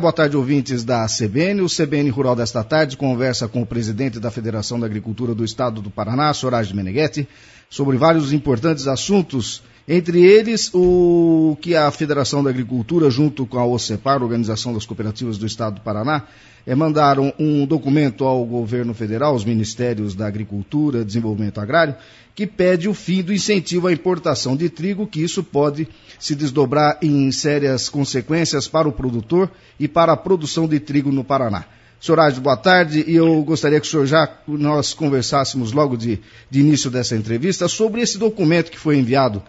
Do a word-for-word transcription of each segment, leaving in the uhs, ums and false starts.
Boa tarde, ouvintes da C B N. O C B N Rural desta tarde conversa com o presidente da Federação da Agricultura do Estado do Paraná, Sorage Meneghetti, sobre vários importantes assuntos, entre eles o que a Federação da Agricultura, junto com a OCEPAR, Organização das Cooperativas do Estado do Paraná, é, mandaram um documento ao governo federal, aos Ministérios da Agricultura e Desenvolvimento Agrário, que pede o fim do incentivo à importação de trigo, que isso pode se desdobrar em sérias consequências para o produtor e para a produção de trigo no Paraná. Sorage, boa tarde, e eu gostaria que o senhor já nós conversássemos logo de, de início dessa entrevista sobre esse documento que foi enviado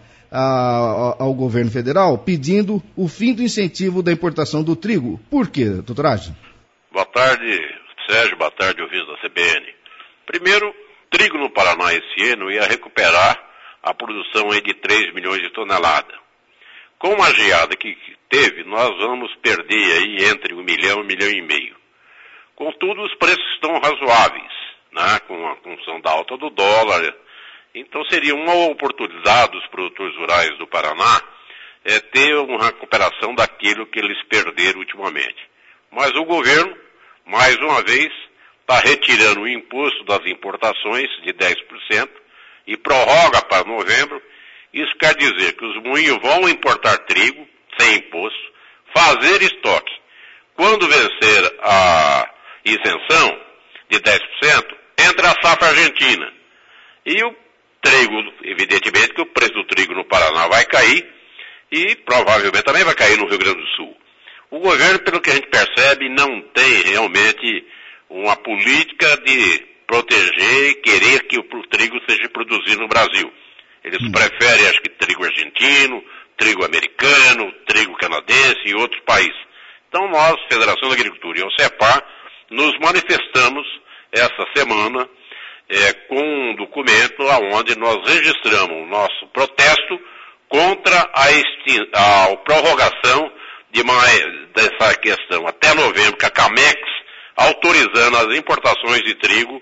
a, ao governo federal pedindo o fim do incentivo da importação do trigo. Por quê, doutor Sorage? Boa tarde, Sérgio, boa tarde, ouvintes da C B N. Primeiro, trigo no Paraná esse ano ia recuperar a produção aí de três milhões de toneladas. Com a geada que teve, nós vamos perder aí entre um milhão e um milhão e meio. Contudo, os preços estão razoáveis, né, com a função da alta do dólar. Então seria uma oportunidade dos produtores rurais do Paraná é, ter uma recuperação daquilo que eles perderam ultimamente. Mas o governo, mais uma vez, está retirando o imposto das importações de dez por cento e prorroga para novembro. Isso quer dizer que os moinhos vão importar trigo sem imposto, fazer estoque. Quando vencer a isenção de dez por cento, entra a safra argentina. E o trigo, evidentemente que o preço do trigo no Paraná vai cair e provavelmente também vai cair no Rio Grande do Sul. O governo, pelo que a gente percebe, não tem realmente uma política de proteger e querer que o trigo seja produzido no Brasil. Eles hum. preferem, acho que, trigo argentino, trigo americano, trigo canadense e outros países. Então nós, Federação da Agricultura e o CEPAR, nos manifestamos essa semana é, com um documento onde nós registramos o nosso protesto contra a, extin- a prorrogação de mais, dessa questão até novembro, que a Camex autorizando as importações de trigo,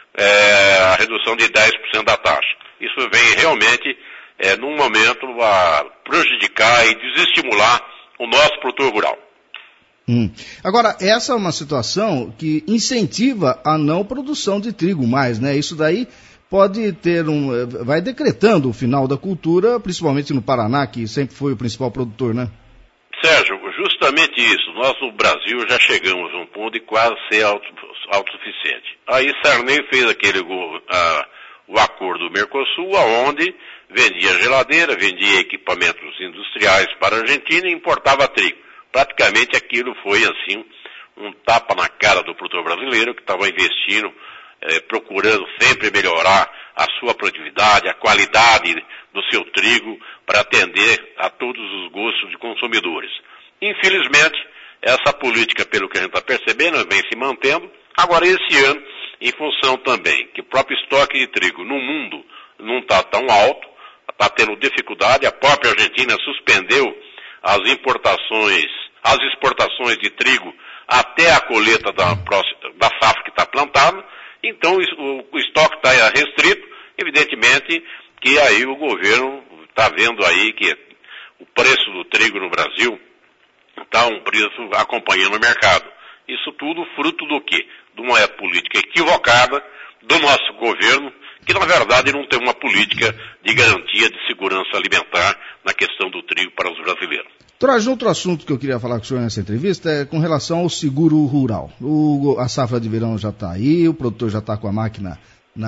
é, a redução de dez por cento da taxa. Isso vem realmente, é, num momento, a prejudicar e desestimular o nosso produtor rural. Hum. Agora, essa é uma situação que incentiva a não produção de trigo mais, né? Isso daí pode ter um... vai decretando o final da cultura, principalmente no Paraná, que sempre foi o principal produtor, né? Sérgio, justamente isso. Nós no Brasil já chegamos a um ponto de quase ser autossuficiente. Aí Sarney fez aquele uh, o acordo do Mercosul, onde vendia geladeira, vendia equipamentos industriais para a Argentina e importava trigo. Praticamente aquilo foi assim um tapa na cara do produtor brasileiro que estava investindo, eh, procurando sempre melhorar a sua produtividade, a qualidade do seu trigo para atender a todos os gostos de consumidores. Infelizmente, essa política, pelo que a gente está percebendo, vem se mantendo. Agora, esse ano, em função também que o próprio estoque de trigo no mundo não está tão alto, está tendo dificuldade, a própria Argentina suspendeu as importações, as exportações de trigo até a colheita da, da safra que está plantada. Então, o, o estoque está restrito, evidentemente que aí o governo está vendo aí que o preço do trigo no Brasil está um preço acompanhando o mercado. Isso tudo fruto do quê? De uma política equivocada do nosso governo, que na verdade não tem uma política de garantia de segurança alimentar na questão do trigo para os brasileiros. Traz outro assunto que eu queria falar com o senhor nessa entrevista, é com relação ao seguro rural. O, a safra de verão já está aí, o produtor já está com a máquina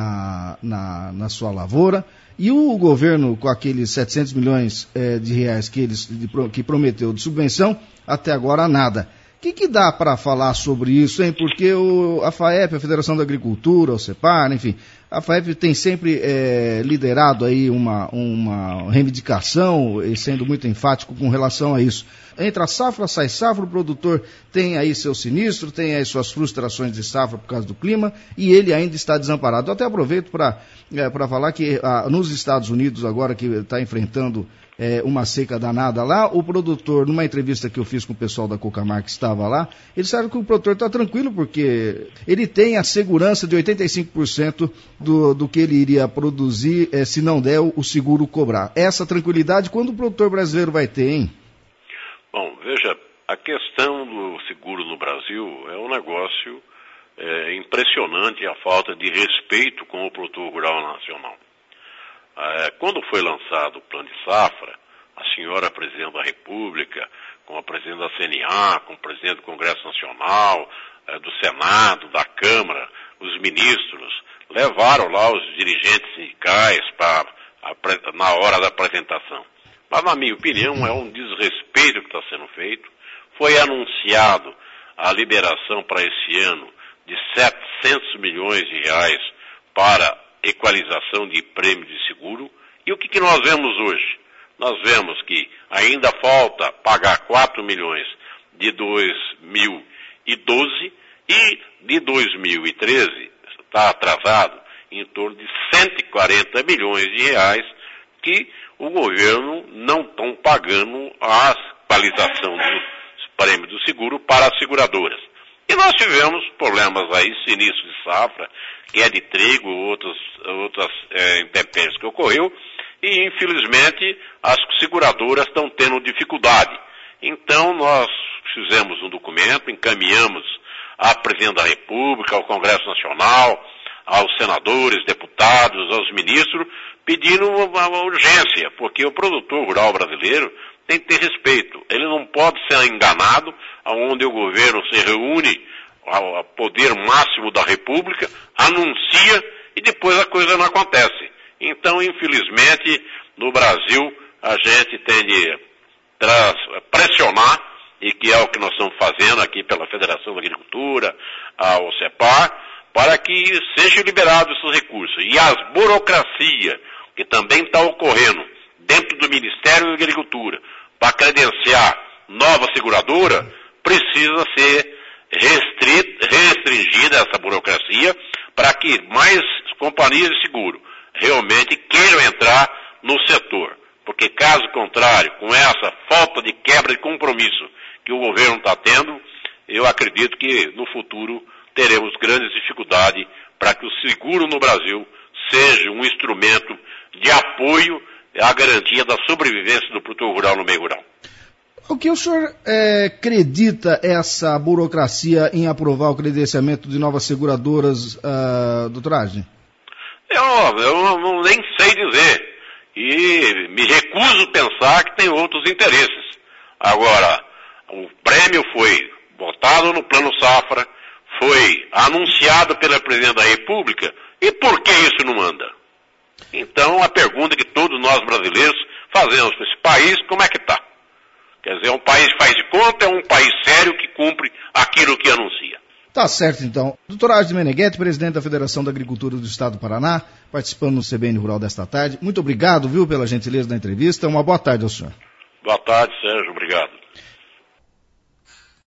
na, na, na sua lavoura, e o governo, com aqueles setecentos milhões é, de reais que, eles, de, que prometeu de subvenção, até agora nada. O que, que dá para falar sobre isso, hein? Porque o, a FAEP, a Federação da Agricultura, o CEPAR, enfim, a FAEP tem sempre é, liderado aí uma, uma reivindicação, sendo muito enfático com relação a isso. Entra a safra, sai safra, o produtor tem aí seu sinistro, tem aí suas frustrações de safra por causa do clima, e ele ainda está desamparado. Eu até aproveito para é, para falar que ah, nos Estados Unidos, agora que está enfrentando É, uma seca danada lá, o produtor, numa entrevista que eu fiz com o pessoal da Cocamar que estava lá, ele sabe que o produtor está tranquilo porque ele tem a segurança de oitenta e cinco por cento do, do que ele iria produzir é, se não der o seguro cobrar. Essa tranquilidade, quando o produtor brasileiro vai ter, hein? Bom, veja, A questão do seguro no Brasil é um negócio é, impressionante, a falta de respeito com o produtor rural nacional. É, quando foi lançado o Plano de Safra, a senhora Presidente da República, com a Presidente da C N A, com o Presidente do Congresso Nacional, é, do Senado, da Câmara, os ministros, levaram lá os dirigentes sindicais pra, a, na hora da apresentação. Mas, na minha opinião, é um desrespeito que está sendo feito. Foi anunciado a liberação para esse ano de setecentos milhões de reais para equalização de prêmio de seguro. E o que, que nós vemos hoje? Nós vemos que ainda falta pagar quatro milhões de dois mil e doze e de dois mil e treze está atrasado em torno de cento e quarenta milhões de reais que o governo não está pagando a equalização dos prêmios do seguro para as seguradoras. E nós tivemos problemas aí, sinistros de safra, que é de trigo, outras, outras é, intempéries que ocorreu, e infelizmente as seguradoras estão tendo dificuldade. Então nós fizemos um documento, encaminhamos à Presidente da República, ao Congresso Nacional, aos senadores, deputados, aos ministros, pedindo uma urgência, porque o produtor rural brasileiro tem que ter respeito. Ele não pode ser enganado, onde o governo se reúne ao poder máximo da República, anuncia e depois a coisa não acontece. Então, infelizmente, no Brasil, a gente tem de pressionar, e que é o que nós estamos fazendo aqui pela Federação da Agricultura, a OCEPAR, para que sejam liberados esses recursos. E as burocracias, que também está ocorrendo dentro do Ministério da Agricultura, para credenciar nova seguradora, precisa ser restrita, restringida essa burocracia, para que mais companhias de seguro realmente queiram entrar no setor. Porque caso contrário, com essa falta de quebra de compromisso que o governo está tendo, eu acredito que no futuro teremos grandes dificuldades para que o seguro no Brasil seja um instrumento de apoio à garantia da sobrevivência do produtor rural no meio rural. O que o senhor é, acredita essa burocracia em aprovar o credenciamento de novas seguradoras, uh, doutor Agem? Eu, eu não, não, nem sei dizer. E me recuso a pensar que tem outros interesses. Agora, o prêmio foi votado no Plano Safra, foi anunciado pela Presidente da República, e por que isso não anda? Então, a pergunta que todos nós brasileiros fazemos para esse país, como é que está? Quer dizer, é um país que faz de conta, é um país sério que cumpre aquilo que anuncia. Tá certo, então. doutor Agem Meneghetti, presidente da Federação da Agricultura do Estado do Paraná, participando no C B N Rural desta tarde. Muito obrigado, viu, pela gentileza da entrevista. Uma boa tarde ao senhor. Boa tarde, Sérgio. Obrigado.